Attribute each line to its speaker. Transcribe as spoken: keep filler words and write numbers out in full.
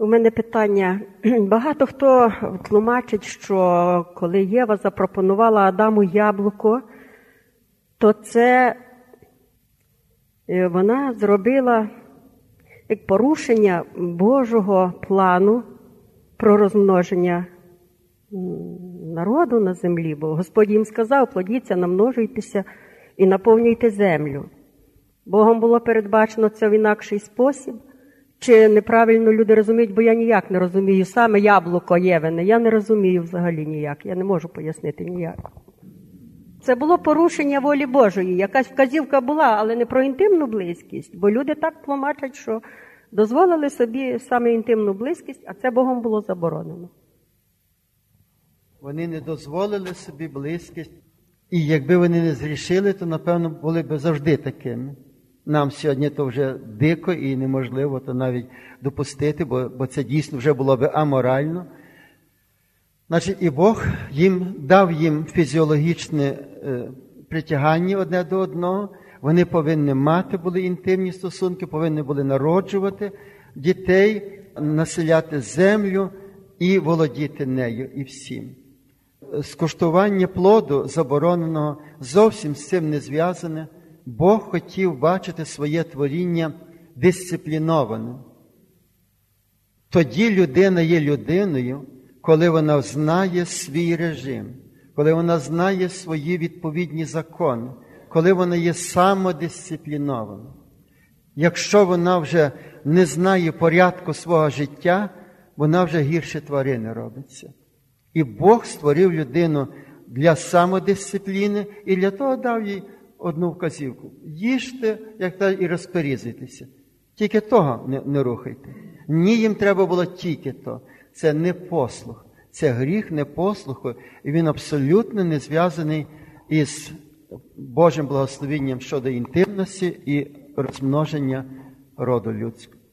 Speaker 1: мене питання. Багато хто тлумачить, що коли Єва запропонувала Адаму яблуко, то це вона зробила як порушення Божого плану про розмноження народу на землі. Бо Господь їм сказав: плодіться, намножуйтеся і наповнюйте землю. Богом було передбачено це в інакший спосіб. Чи неправильно люди розуміють, бо я ніяк не розумію. Саме яблуко Євине, я не розумію взагалі ніяк. Я не можу пояснити ніяк. Це було порушення волі Божої. Якась вказівка була, але не про інтимну близькість. Бо люди так тлумачать, що дозволили собі саме інтимну близькість, а це Богом було заборонено.
Speaker 2: Вони не дозволили собі близькість. І якби вони не згрішили, то, напевно, були б завжди такими. Нам сьогодні то вже дико і неможливо то навіть допустити, бо, бо це дійсно вже було б аморально. Значить, і Бог їм дав їм фізіологічне е, притягання одне до одного. Вони повинні мати були інтимні стосунки, повинні були народжувати дітей, населяти землю і володіти нею і всім. Скуштування плоду забороненого зовсім з цим не зв'язане. Бог хотів бачити своє творіння дисциплінованим. Тоді людина є людиною, коли вона знає свій режим, коли вона знає свої відповідні закони, коли вона є самодисциплінована. Якщо вона вже не знає порядку свого життя, вона вже гірше тварини робиться. І Бог створив людину для самодисципліни і для того дав їй одну вказівку. Їжте, як та, і розперізуйтеся. Тільки того не, не рухайте. Ні, їм треба було тільки то. Це не послух. Це гріх непослуху. І він абсолютно не зв'язаний із Божим благословенням щодо інтимності і розмноження роду людського.